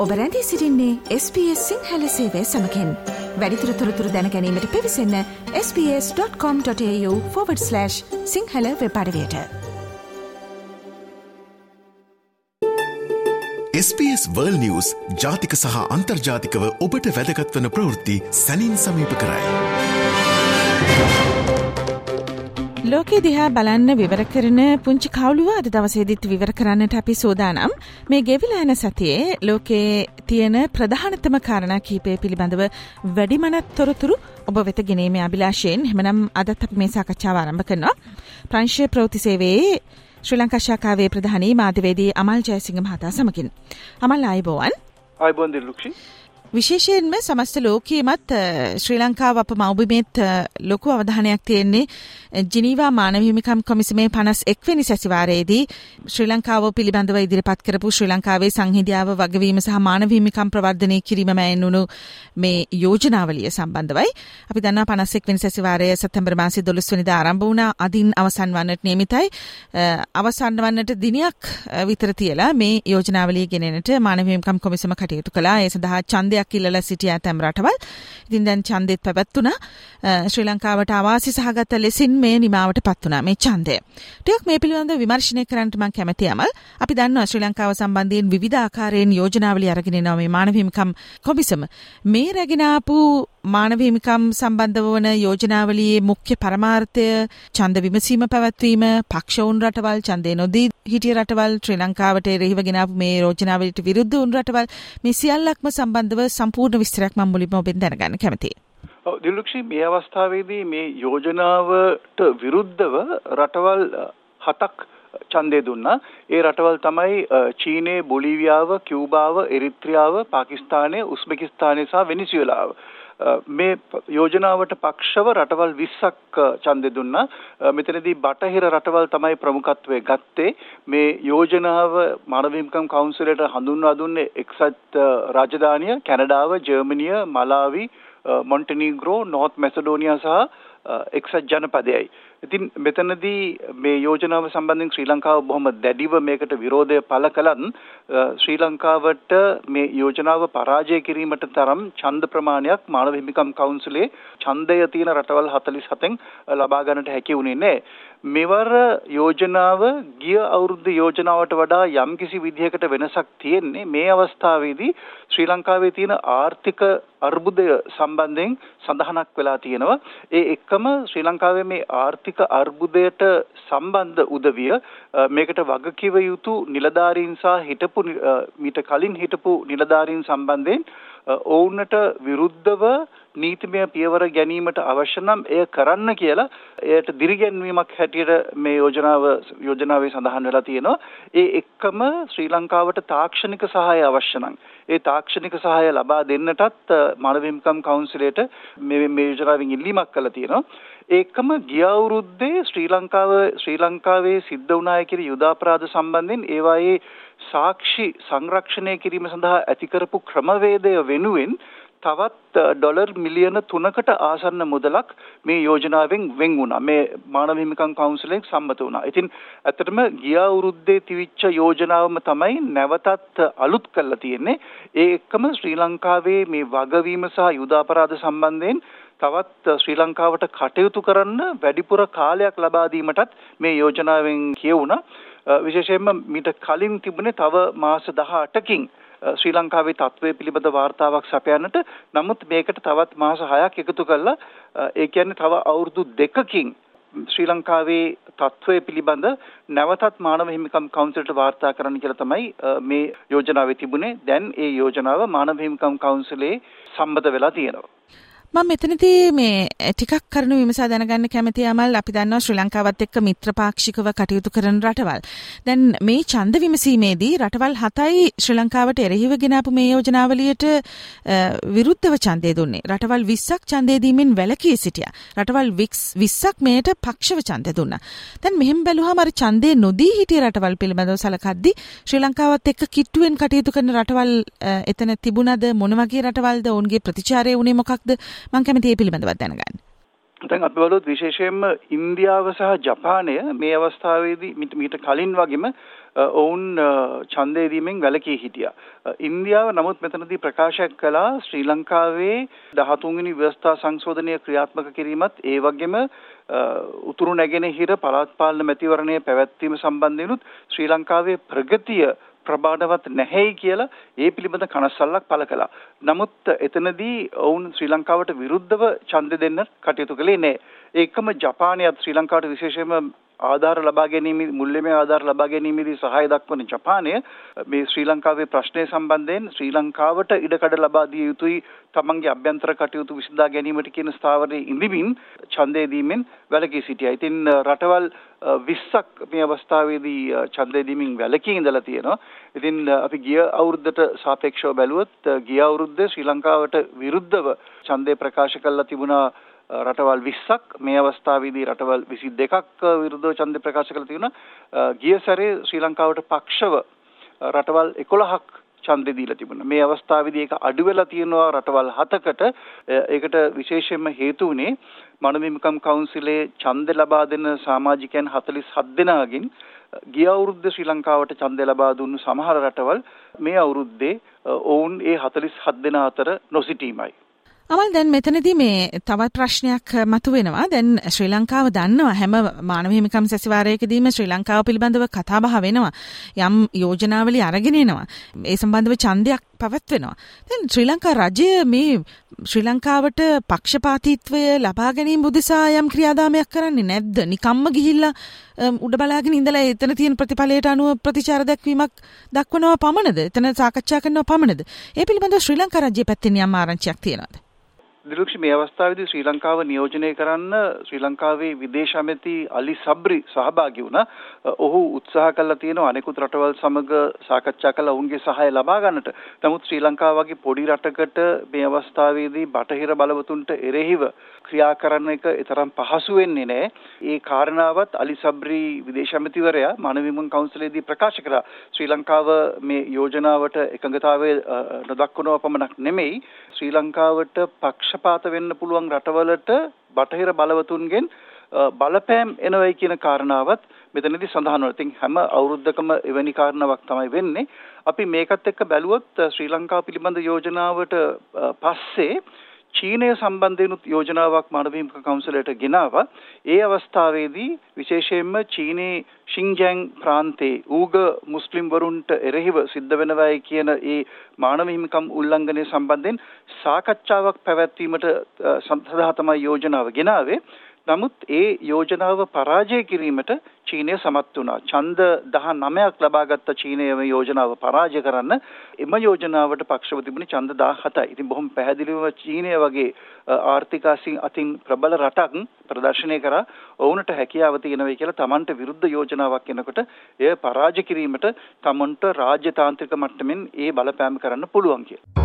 ඔබ රැඳී සිටින්නේ SBS සිංහල සේවය සමගින්. වැඩිදුර තොරතුරු දැන ගැනීමට පිවිසන්න sbs.com.au/සිංහල වෙබ් අඩවියට. SBS World News ජාතික සහ අන්තර්ජාතිකව ඔබට වැදගත් වන ප්‍රවෘත්ති සැනින් සමීප කරයි. ලෝකෙ දිහා බලන්න විවර කරන පුංචි කවුළුව අද දවසේදීත් විවර කරන්නට අපි සූදානම්. මේ ගෙවිලා යන සතියේ ලෝකයේ තියෙන ප්‍රධානතම කාරණා කීපය පිළිබඳව වැඩිමනත් තොරතුරු ඔබ වෙත ගෙනීමේ අභිලාෂයෙන් එහෙමනම් අදත් අපි මේ සාකච්ඡාව ආරම්භ කරනවා. ප්‍රංශීය ප්‍රවෘත්ති සේවයේ ශ්‍රී ලංකා ශාඛාවේ ප්‍රධානී මාධ්‍යවේදී අමල් ජයසිංහ මහතා සමගින්. අමල් ආයුබෝවන්. ආයුබෝවන් දිලුක්ෂි. විශේෂයෙන්ම සමස්ත ලෝකයේමත් ශ්‍රී ලංකාව අප මව්බිමේත් ලොකු අවධානයක් තියෙන්නේ ජිනීවා මානව හිමිකම් කොමිසමේ 51 වෙනි සැසිවාරයේදී ශ්‍රී ලංකාව පිළිබඳව ඉදිරිපත් කරපු ශ්‍රී ලංකාවේ සංහිඳියාව වගවීම සහ මානව හිමිකම් ප්‍රවර්ධනය කිරීම මැනුණු මේ යෝජනාවලිය සම්බන්ධවයි. අපි දන්නවා 51 වෙනි සැසිවාරය සැප්තැම්බර් මාසයේ 12 වෙනිදා ආරම්භ වුණා. අදින් අවසන් වන්නට නියමිතයි. අවසන් වන්නට දිනයක් විතර තියලා මේ යෝජනාවලිය ගෙනෙන්නට මානව හිමිකම් කොමිසම කටයුතු කළා. ඒ සඳහා ඡන්දයක් ඉල්ලලා සිටිය ඇතැම් රටවල්. ඉතින් දැන් ඡන්දෙත් පැවැත්තුණා. ශ්‍රී ලංකාවට අවාසි සහගත ලෙසින් මේ නිමාවට පත් වුණා මේ ඡන්දය. ටිකක් මේ පිළිබඳව විමර්ශනය කරන්නට මම කැමැතියි අමල්. අපි දන්නවා ශ්‍රී ලංකාව සම්බන්ධයෙන් විවිධ ආකාරයෙන් යෝජනාවලිය අරගෙන යනවා මේ මානව හිමිකම් කොමිසම. මේ රැගෙන ආපු මානව හිමිකම් සම්බන්ධව වන යෝජනාවලියේ මුඛ්‍ය පරමාර්ථය ඡන්ද විමසීම පැවැත්වීම, පක්ෂවුන් රටවල්, ඡන්දේ නොදී හිටිය රටවල්, ශ්‍රී ලංකාවට එරෙහිව ගෙන ආපු මේ යෝජනාවලියට විරුද්ධ වුණු රටවල්, මේ සියල්ලක්ම සම්බන්ධව සම්පූර්ණ විස්තරයක් මම මුලින්ම ඔබෙන් දැනගන්න කැමතියි. දිලුක්ෂි, මේ අවස්ථාවේදී මේ යෝජනාවට විරුද්ධව රටවල් 7ක් ඡන්දය දුන්නා. ඒ රටවල් තමයි චීනය, බොලීවියාව, කියුබාව, එරිත්‍රියාව, පාකිස්තානය, උස්බෙකිස්තානය සහ වෙනිසුවෙලාව. මේ යෝජනාවට පක්ෂව රටවල් 20ක් ඡන්දය දුන්නා. මෙතනදී බටහිර රටවල් තමයි ප්‍රමුඛත්වයේ ගත්තේ. මේ යෝජනාව මානව හිමිකම් කවුන්සිලයට හඳුන්වා දුන්නේ එක්සත් රාජධානිය කැනඩාව, ජර්මනිය, මලාවි, මොන්ටිනීග්‍රෝ, නෝර්ත් මැසඩෝනියා සහ එක්සත් ජනපදයයි. ඉතින් මෙතනදී මේ යෝජනාව සම්බන්ධයෙන් ශ්‍රී ලංකාව බොහොම දැඩිව මේකට විරෝධය පළ කළත් ශ්‍රී ලංකාවට මේ යෝජනාව පරාජය කිරීමට තරම් ඡන්ද ප්‍රමාණයක් මානව හිමිකම් කවුන්සිලේ ඡන්දය තියෙන රටවල් 47න් ලබා ගන්නට හැකි වුණේ නැහැ. මෙවර යෝජනාව ගිය අවුරුද්ද යෝජනාවට වඩා යම්කිසි විදිහකට වෙනසක් තියෙන්නේ මේ අවස්ථාවේදී ශ්‍රී ලංකාවේ තියෙන ආර්ථික අර්බුදය සම්බන්ධයෙන් සඳහනක් වෙලා තියෙනවා. ඒ එක්කම ශ්‍රී ලංකාවේ මේ ආර්ථික අර්බුදයට සම්බන්ධ උදවිය මේකට වගකිව යුතු නිලධාරීන් සහ මීට කලින් හිටපු නිලධාරීන් සම්බන්ධයෙන් ඔවුන්ට විරුද්ධව නීතිමය පියවර ගැනීමට අවශ්‍ය නම් එය කරන්න කියලා එයට දිරිගැන්වීමක් හැටියට මේ යෝජනාවේ සඳහන් වෙලා තියෙනවා. ඒ එක්කම ශ්‍රී ලංකාවට තාක්ෂණික සහාය අවශ්‍ය නම් ඒ තාක්ෂණික සහාය ලබා දෙන්නටත් මානව හිමිකම් කවුන්සිලයට මේ යෝජනාවෙන් ඉල්ලීමක් කළා තියෙනවා. ඒකම ගිය අවුරුද්දේ ශ්‍රී ලංකාවේ සිද්ධ වුණාය කියලා යුද අපරාධ සම්බන්ධයෙන් ඒවායේ සාක්ෂි සංරක්ෂණය කිරීම සඳහා ඇති කරපු ක්‍රමවේදය වෙනුවෙන් තවත් ඩොලර් මිලියන 3කට ආසන්න මුදලක් මේ යෝජනාවෙන් වෙන් වුණා. මේ මානව හිමිකම් කවුන්සිලෙන් සම්මත වුණා. ඉතින් ඇත්තටම ගිය අවුරුද්දේ තිවිච්ච යෝජනාවම තමයි නැවතත් අලුත් කරලා තියෙන්නේ. ඒ එක්කම ශ්‍රී ලංකාවේ මේ වගවීම සහ යුද අපරාධ සම්බන්ධයෙන් තවත් ශ්‍රී ලංකාවට කටයුතු කරන්න වැඩිපුර කාලයක් ලබා දීමටත් මේ යෝජනාවෙන් කියවුණා. විශේෂයෙන්ම මීට කලින් තිබුණේ තව මාස 18කින් ශ්‍රී ලංකාවේ තත්ත්වය පිළිබඳ වාර්තාවක් සපයන්නට. නමුත් මේකට තවත් මාස 6ක් එකතු කළා. ඒ කියන්නේ තව අවුරුදු 2කින් ශ්‍රී ලංකාවේ තත්ත්වය පිළිබඳ නැවතත් මානව හිමිකම් කවුන්සිලට වාර්තා කරන්න කියලා තමයි මේ යෝජනාවේ තිබුණේ. දැන් ඒ යෝජනාව මානව හිමිකම් කවුන්සිලේ සම්මත වෙලා තියෙනවා. මම මෙතනදී මේ ටිකක් කරුණු විමසා දැනගන්න කැමතියි අමල්. අපි දන්නවා ශ්‍රී ලංකාවත් එක්ක මිත්‍රපාක්ෂිකව කටයුතු කරන රටවල්. දැන් මේ ඡන්ද විමසීමේදී රටවල් 7යි ශ්‍රී ලංකාවට එරෙහිව ගෙන ආපු මේ යෝජනාවලියට විරුද්ධව ඡන්දය දුන්නේ. රටවල් 20ක් ඡන්දය දීමෙන් වැළකී සිටියා. රටවල් 20ක් මේට පක්ෂව ඡන්දය දුන්නා. දැන් මෙහෙම බැලුවාම අර ඡන්දේ නොදී හිටිය රටවල් පිළිබඳව සලකද්දී ශ්‍රී ලංකාවත් එක්ක කිට්ටුවෙන් කටයුතු කරන රටවල් එතන තිබුණද? මොන වගේ රටවල්ද? ඔවුන්ගේ ප්‍රතිචාරය වුණේ මොකක්ද? මම කැමති මේ පිළිබඳව දැනගන්න. දැන් අපි බලුවොත් විශේෂයෙන්ම ඉන්දියාව සහ ජපානය මේ අවස්ථාවේදී මීට කලින් වගේම ඔවුන් ඡන්දය දීමෙන් වැළකී හිටියා. ඉන්දියාව නමුත් මෙතනදී ප්‍රකාශයක් කළා ශ්‍රී ලංකාවේ 13 වෙනි ව්‍යවස්ථා සංශෝධනය ක්‍රියාත්මක කිරීමත් ඒ වගේම උතුරු නැගෙනහිර පළාත් පාලන මැතිවරණය පැවැත්වීම සම්බන්ධයෙන්ුත් ශ්‍රී ලංකාවේ ප්‍රගතිය ප්‍රබාඩවත් නැහැයි කියලා ඒ පිළිබඳ කනස්සල්ලක් පළ කළා. නමුත් එතනදී ඔවුන් ශ්‍රී ලංකාවට විරුද්ධව ඡන්දෙ දෙන්න කටයුතු කළේ නැහැ. ඒකම ජපානයත් ශ්‍රී ලංකාවට විශේෂයෙන්ම ආධාර ලබා ගැනීම මුල්‍යමය ආධාර ලබා ගැනීමේදී සහාය දක්වන ජපානය මේ ශ්‍රී ලංකාවේ ප්‍රශ්නය සම්බන්ධයෙන් ශ්‍රී ලංකාවට ඉඩකඩ ලබා දිය යුතුයි තමන්ගේ අභ්‍යන්තර කටයුතු විසඳා ගැනීමට කියන ස්ථාවරයේ ඉඳිමින් ඡන්දය දීමෙන් වැළකී සිටියා. ඉතින් රටවල් 20ක් මේ අවස්ථාවේදී ඡන්දය දීමෙන් වැළකී ඉඳලා තියෙනවා. ඉතින් අපි ගිය අවුරුද්දට සාපේක්ෂව බැලුවොත් ගිය අවුරුද්දේ ශ්‍රී ලංකාවට විරුද්ධව ඡන්දය ප්‍රකාශ කළා තිබුණා රටවල් 20ක්. මේ අවස්ථාවේදී රටවල් 22ක් විරුද්ධව ඡන්ද ප්‍රකාශ කළ තියෙනවා. ගිය සැරේ ශ්‍රී ලංකාවට පක්ෂව රටවල් 11ක් ඡන්දෙ දීලා තිබුණා. මේ අවස්ථාවේදී ඒක අඩු වෙලා තියෙනවා රටවල් 7කට. ඒකට විශේෂයෙන්ම හේතු වුණේ මානව හිමිකම් කවුන්සිලේ ඡන්ද ලබා දෙන සමාජිකයන් 47 දෙනාගෙන් ගිය අවුරුද්දේ ශ්‍රී ලංකාවට ඡන්දය ලබා දුන්නු සමහර රටවල් මේ අවුරුද්දේ ඔවුන් ඒ 47 දෙනා අතර නොසිටීමයි. අමල් දැන් මෙතනදී මේ තවත් ප්‍රශ්නයක් මතුවෙනවා. දැන් ශ්‍රී ලංකාව දන්නවා හැම මානව හිමිකම් සැසිවාරයකදීම ශ්‍රී ලංකාව පිළිබඳව කතා බහ වෙනවා. යම් යෝජනාවලිය අරගෙන එනවා. ඒ සම්බන්ධව ඡන්දයක් පැවැත්වෙනවා. දැන් ශ්‍රී ලංකා රජය මේ ශ්‍රී ලංකාවට පක්ෂපාතීත්වය ලබා ගැනීම උදෙසා යම් ක්‍රියාදාමයක් කරන්නේ නැද්ද? නිකම්ම ගිහිල්ලා උඩ බලාගෙන ඉඳලා එතන තියෙන ප්‍රතිඵලයට අනුව ප්‍රතිචාර දක්වීමක් දක්වනවා පමණද? එතන සාකච්ඡා කරනවා පමණද? ඒ පිළිබඳව ශ්‍රී ලංකා රජයේ පැත්තෙන් යම් ආරංචියක් තියෙනවද? දිලුක්ෂ මේ අවස්ථාවේදී ශ්‍රී ලංකාව නියෝජනය කරන්න ශ්‍රී ලංකාවේ විදේශ ඇමති අලි සබ්රි සහභාගී වුණා. ඔහු උත්සාහ කළා තියෙනවා අනෙකුත් රටවල් සමග සාකච්ඡා කරලා ඔවුන්ගේ සහාය ලබා ගන්නට. නමුත් ශ්‍රී ලංකාව වගේ පොඩි රටකට මේ අවස්ථාවේදී බටහිර බලවතුන්ට එරෙහිව ක්‍රියා කරන එක තරම් පහසු වෙන්නේ නැහැ. ඒ කාරණාවත් අලි සබ්රි විදේශ ඇමතිවරයා මානව හිමිකම් කවුන්සිලේදී ප්‍රකාශ කළා. ශ්‍රී ලංකාව මේ යෝජනාවට එකඟතාවය නොදක්වනවා පමණක් නෙමෙයි ශ්‍රී ලංකාවට පක්ෂපාත වෙන්න පුළුවන් රටවලට බටහිර බලවතුන්ගෙන් බලපෑම් එනවයි කියන කාරණාවත් මෙතනදී සඳහන් වෙනවා. ඉතින් හැම අවුරුද්දකම එවැනි කාරණාවක් තමයි වෙන්නේ. අපි මේකත් එක්ක බැලුවොත් ශ්‍රී ලංකාව පිළිබඳ යෝජනාවට පස්සේ චීනය සම්බන්ධයෙන් යෝජනාවක් මානව හිමිකම් කවුන්සිලයට ගෙනාවා. ඒ අවස්ථාවේදී විශේෂයෙන්ම චීනයේ ෂින්ජියං ප්‍රාන්තයේ ඌග මුස්ලිම් වරුන්ට එරෙහිව සිද්ධ වෙනවායි කියන ඒ මානව හිමිකම් උල්ලංඝනය සම්බන්ධයෙන් සාකච්ඡාවක් පැවැත්වීමට සඳහා තමයි යෝජනාව ගෙනාවේ. නමුත් ඒ යෝජනාව පරාජය කිරීමට චීනය සමත් වුණා. ඡන්ද 19ක් ලබාගත්ත චීනය මේ යෝජනාව පරාජය කරන්න එම යෝජනාවට පක්ෂව තිබුණේ ඡන්ද 17යි. ඉතින් බොහොම පැහැදිලිවම චීනය වගේ ආර්ථික අතින් ප්‍රබල රටක් ප්‍රදර්ශනය කරා ඔවුන්ට හැකියාව තියෙනවා කියලා තමන්ට විරුද්ධ යෝජනාවක් එනකොට එය පරාජය කිරීමට තමන්ට රාජ්‍යතාන්ත්‍රික මට්ටමින් ඒ බලපෑම කරන්න පුළුවන් කියලා.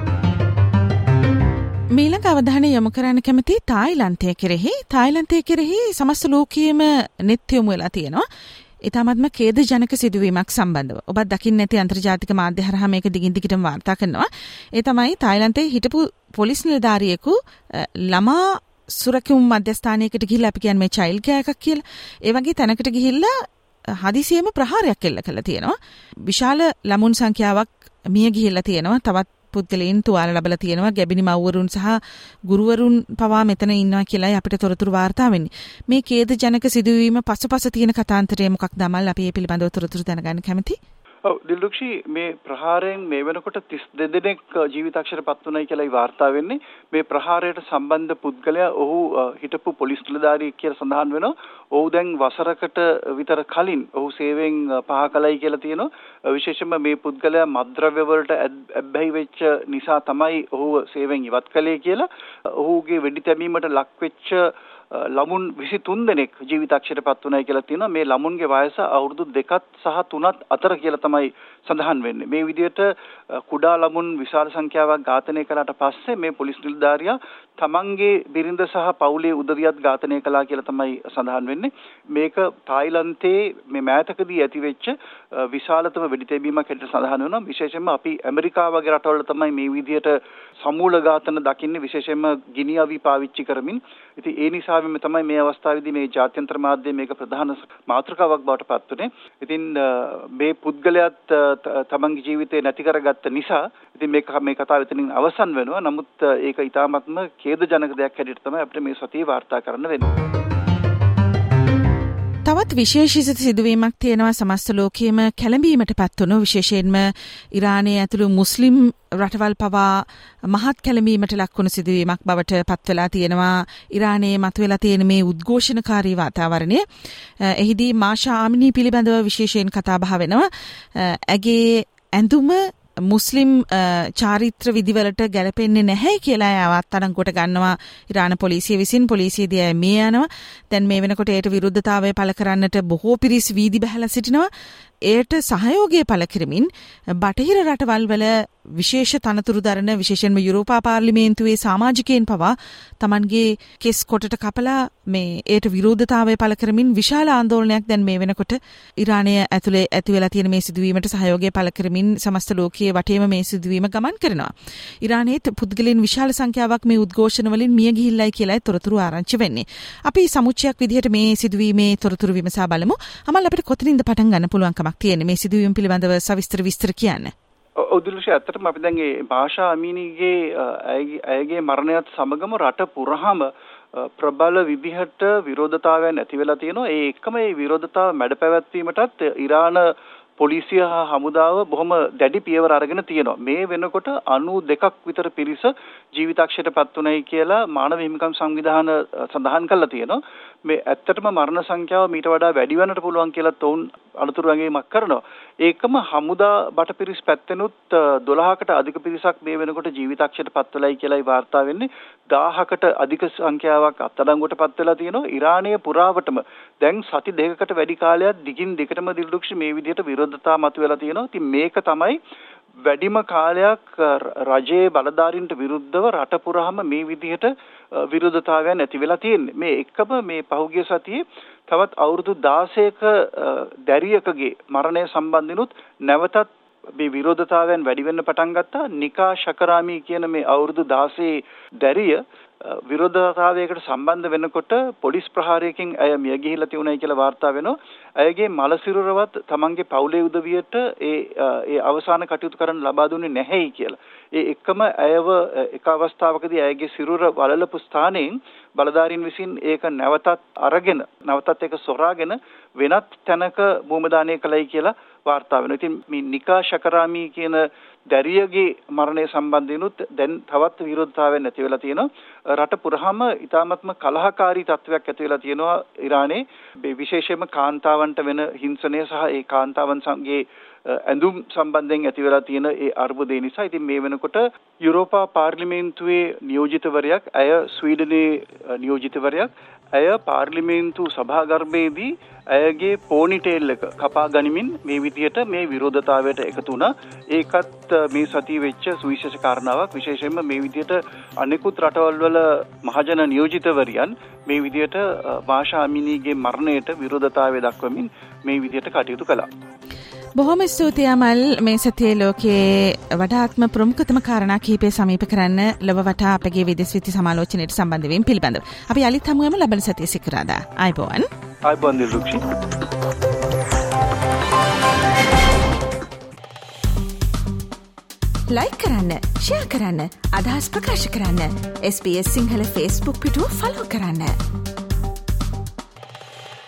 මීළඟ අවධානය යොමු කරන්න කැමති තායිලන්තය කෙරෙහි සමස්ත ලෝකයේම නෙත් යොමු වෙලා තියෙනවා. ඉතාමත්ම ඛේදජනක සිදුවීමක් සම්බන්ධව. ඔබත් දකින්න නැති අන්තර්ජාතික මාධ්‍ය හරහා මේක දිගින් දිගටම වාර්තා කරනවා. ඒ තමයි තායිලන්තයේ හිටපු පොලිස් නිලධාරියෙකු ළමා සුරකියුම් මධ්‍යස්ථානයකට ගිහිල්ලා අපි කියන්නේ මේ චයිල්ඩ් කෙයාර් එකක් කියලා. ඒ වගේ තැනකට ගිහිල්ලා හදිසියෙම ප්‍රහාරයක් එල්ල කළා තියෙනවා. විශාල ළමුන් සංඛ්‍යාවක් මිය ගිහිල්ලා තියෙනවා. තවත් පුද්ගලයන් තුවාල ලැබලා තියෙනවා. ගැබිනි මව්වරුන් සහ ගුරුවරුන් පවා මෙතන ඉන්නවා කියලායි අපිට තොරතුරු වාර්තා වෙන්නේ. මේ ඛේදජනක සිදුවීම පසුපස තියෙන කතාන්තරය මොකක්ද අමල්? අපි මේ පිළිබඳව තොරතුරු දැනගන්න කැමතියි. ඔව් දිල්රුක්ෂි මේ ප්‍රහාරයෙන් මේ වෙනකොට 32 දෙනෙක් ජීවිතාක්ෂරපත් වුණයි කියලායි වාර්තා වෙන්නේ. මේ ප්‍රහාරයට සම්බන්ධ පුද්ගලයා ඔහු හිටපු පොලිස් නිලධාරියෙක් කියලා සඳහන් වෙනවා. ඔහු දැන් වසරකට විතර කලින් ඔහු සේවයෙන් පහ කළයි කියලා තියෙනවා. විශේෂයෙන්ම මේ පුද්ගලයා මත්ද්‍රව්‍ය වලට ඇබ්බැහි වෙච්ච නිසා තමයි ඔහු සේවයෙන් ඉවත් කළේ කියලා. ඔහුගේ වෙඩි තැබීමට ලක් වෙච්ච ළමුන් 23 දෙනෙක් ජීවිතක්ෂයට පත් වුණයි කියලා තියෙනවා. මේ ළමුන්ගේ වයස අවුරුදු 2 සහ 3 අතර කියලා තමයි සඳහන් වෙන්නේ. මේ විදිහට කුඩා ළමුන් විශාල සංඛ්‍යාවක් ඝාතනය කළාට පස්සේ මේ පොලිස් නිලධාරියා තමන්ගේ බිරිඳ සහ පවුලේ උදවියත් ඝාතනය කළා කියලා තමයි සඳහන් වෙන්නේ. මේක තායිලන්තයේ මේ මෑතකදී ඇතිවෙච්ච විශාලතම වෙඩි තැබීමක් හැටියට සඳහන් වෙනවා. විශේෂයෙන්ම අපි ඇමරිකාව වගේ රටවල තමයි මේ විදිහට සමූල ඝාතන දකින්නේ, විශේෂයෙන්ම ගිනි අවි පාවිච්චි කරමින්. ඉතින් ඒ නිසාවෙම තමයි මේ අවස්ථාවේදී මේ ජාත්‍යන්තර මාධ්‍යයේ මේක ප්‍රධාන මාතෘකාවක් බවට පත් වුණේ. ඉතින් මේ පුද්ගලයාත් තමන්ගේ ජීවිතේ නැති කරගත්ත නිසා ඉතින් මේ කතාව එතනින් අවසන් වෙනවා. නමුත් ඒක ඊටාත්ම ඛේදජනක දෙයක් හැටියට තමයි අපිට මේ සතියේ වාර්තා කරන්න වෙන්නේ. තවත් විශේෂිත සිදුවීමක් තියෙනවා සමස්ත ලෝකයේම කැළඹීමට පත් වුණු, විශේෂයෙන්ම ඉරානයේ ඇතුළු මුස්ලිම් රටවල් පවා මහත් කැළඹීමට ලක්වුණු සිදුවීමක් බවට පත් වෙලා තියෙනවා ඉරානයේ මතුවලා තියෙන මේ උද්ඝෝෂණකාරී වාතාවරණය. එහිදී මාෂා ආමිනී පිළිබඳව විශේෂයෙන් කතා බහ වෙනවා. ඇගේ ඇඳුම මුස්ලිම් චාරිත්‍ර විධිවලට ගැලපෙන්නේ නැහැ කියලා අයවත් අඩංගුවට ගන්නවා ඉරාන පොලිසිය විසින්. පොලිසියදී අය මේ යනවා. දැන් මේ වෙනකොට ඒට විරුද්ධතාවය පළ කරන්නට බොහෝ පිරිස් වීදි බහලා සිටිනවා. ඒට සහයෝගය පළ කරමින් බටහිර රටවල් වල විශේෂ තනතුරු දරන, විශේෂයෙන්ම යුරෝපා පාර්ලිමේන්තුවේ සමාජිකයන් පවා Tamanගේ කෙස් කොටට කපලා මේ ඒට විරෝධතාවය පළ කරමින් විශාල ආందోලනයක් දැන් මේ වෙනකොට ඉරානය ඇතුලේ ඇති වෙලා තියෙන මේ සිදුවීමට සහයෝගය පළ කරමින් සමස්ත ලෝකයේ වටේම මේ සිදුවීම ගමන් කරනවා. ඉරානයේ පුද්ගලයන් විශාල සංඛ්‍යාවක් මේ උද්ඝෝෂණ වලින් මිය ගිහිල්ලයි කියලා තොරතුරු ආරංචි වෙන්නේ. අපි සමුච්චයක් විදිහට මේ සිදුවීමේ තොරතුරු විමසා බලමු. අමල් අපිට කොතනින්ද පටන් ගන්න පුළුවන්කමක් තියෙන්නේ මේ සිදුවීම පිළිබඳව සවිස්තර කියන්න? ඔදුලුෂ ඇත්තටම අපි දැන් මේ මාෂා අමීනීගේ ඇයගේ මරණයත් සමගම රට පුරාම ප්‍රබල විදිහට විරෝධතාවයන් ඇති වෙලා තියෙනවා. ඒ එක්කම මේ විරෝධතාව මැඩ පැවැත්වීමටත් ඉරාන පොලිසිය හා හමුදාව බොහොම දැඩි පියවර අරගෙන තියෙනවා. මේ වෙනකොට 92ක් විතර පිරිස ජීවිතක්ෂයට පත් වුණයි කියලා මානව හිමිකම් සංවිධාන සඳහන් කරලා තියෙනවා. මේ ඇත්තටම මරණ සංඛ්‍යාව මීට වඩා වැඩි වෙන්නට පුළුවන් කියලා තවුන් අනුතුරු වගේමක් කරනවා. ඒකම හමුදා බටපිරිස් පැත්තෙනුත් 12කට අධික පිරිසක් මේ වෙනකොට ජීවිතක්ෂයට පත් වෙලයි කියලායි වාර්තා වෙන්නේ. 1000කට අධික සංඛ්‍යාවක් අත්අඩංගුවට පත් වෙලා තියෙනවා. ඉරානයේ පුරාවටම දැන් සති දෙකකට වැඩි කාලයක් දිගින් දිගටම දිල්දුක්ෂ මේ විදිහට විරෝධතා මතුවලා තියෙනවා. ඉතින් මේක තමයි වැඩිම කාලයක් රජයේ බලධාරීන්ට විරුද්ධව රට පුරාම මේ විදිහට විරෝධතාවයන් ඇති වෙලා තියෙන්නේ. මේ එකම මේ පහුගිය සතියේ තවත් අවුරුදු 16ක දැරියකගේ මරණය සම්බන්ධිනුත් නැවතත් මේ විරෝධතාවයන් වැඩි වෙන්න පටන් ගත්තා. නිකා ශකරාමි කියන මේ අවුරුදු 16 දැරිය විරෝධතාවයකට සම්බන්ධ වෙනකොට පොලිස් ප්‍රහාරයකින් ඇය මිය ගිහිල්ලා තියුණයි කියලා වාර්තා වෙනවා. ඇයගේ මලසිරුරවත් තමන්ගේ පවුලේ උදවියට ඒ අවසාන කටයුතු කරන්න ලබා දුන්නේ නැහැයි කියලා. ඒ එක්කම ඇයව එක අවස්ථාවකදී ඇයගේ සිරුර වලලපු ස්ථානයෙන් බලධාරීන් විසින් ඒක නැවතත් ඒක සොරාගෙන වෙනත් තැනක භූමදානය කළයි කියලා වාර්තා වෙනවා. ඉතින් මේ නිකා ශකරාමි කියන දැරියගේ මරණය සම්බන්ධිනුත් දැන් තවත් විරෝධතාවයන් ඇති වෙලා තියෙනවා. රට පුරාම ඉතාමත්ම කලහකාරී තත්වයක් ඇති වෙලා තියෙනවා ඉරානයේ. විශේෂයෙන්ම කාන්තාවන්ට වෙන හිංසනය සහ ඒ කාන්තාවන්ගේ ඇඳුම් සම්බන්ධයෙන් ඇති වෙලා තියෙන ඒ අර්බුදය නිසා. ඉතින් මේ වෙනකොට යුරෝපා පාර්ලිමේන්තුවේ නියෝජිතවරයෙක්, ඇය ස්වීඩනයේ නියෝජිතවරයෙක්, ඇය පාර්ලිමේන්තු සභාගර්භයේදී ඇයගේ පෝනිටේල් එක කපා ගනිමින් මේ විදිහට මේ විරෝධතාවයට එකතු වුණා. ඒකත් මේ සතිය වෙච්ච සුවිශේෂ කාරණාවක්. විශේෂයෙන්ම මේ විදිහට අනෙකුත් රටවල් වල මහජන නියෝජිතවරියන් මේ විදිහට මාෂා අමිනීගේ මරණයට විරෝධතාවය දක්වමින් මේ විදිහට කටයුතු කළා. බොහොම ස්තුතියි අමල්. මේ සතියේ ලෝකයේ වඩාත්ම ප්‍රමුඛතම කාරණා කිහිපය සමීප කරන්න ලොව වටා අපගේ විදේශ විත්ති සමාලෝචනයට සම්බන්ධ වීම පිළිබඳව. අපි යලිත් හමුවෙමු ලබන සතියේ සිකුරාදා. ආයුබෝවන්. ආයුබෝවන් දිල්රුක්ෂි. ලයික් කරන්න, ෂෙයා කරන්න, අදහස් ප්‍රකාශ කරන්න. SBS සිංහල Facebook පිටුව ෆලෝ කරන්න.